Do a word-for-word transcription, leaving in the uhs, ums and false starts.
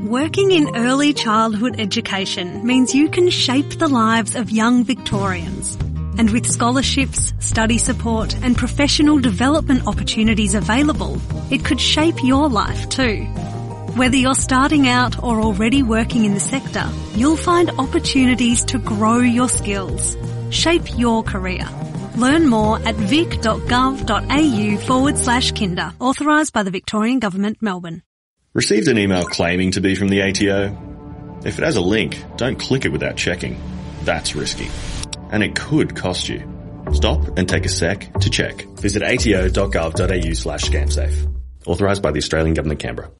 Working in early childhood education means you can shape the lives of young Victorians. And with scholarships, study support and professional development opportunities available, it could shape your life too. Whether you're starting out or already working in the sector, you'll find opportunities to grow your skills, shape your career. Learn more at vic.gov.au forward slash kinder. Authorised by the Victorian Government, Melbourne. Received an email claiming to be from the A T O? If it has a link, don't click it without checking. That's risky. And it could cost you. Stop and take a sec to check. Visit ato.gov.au slash scamsafe. Authorised by the Australian Government, Canberra.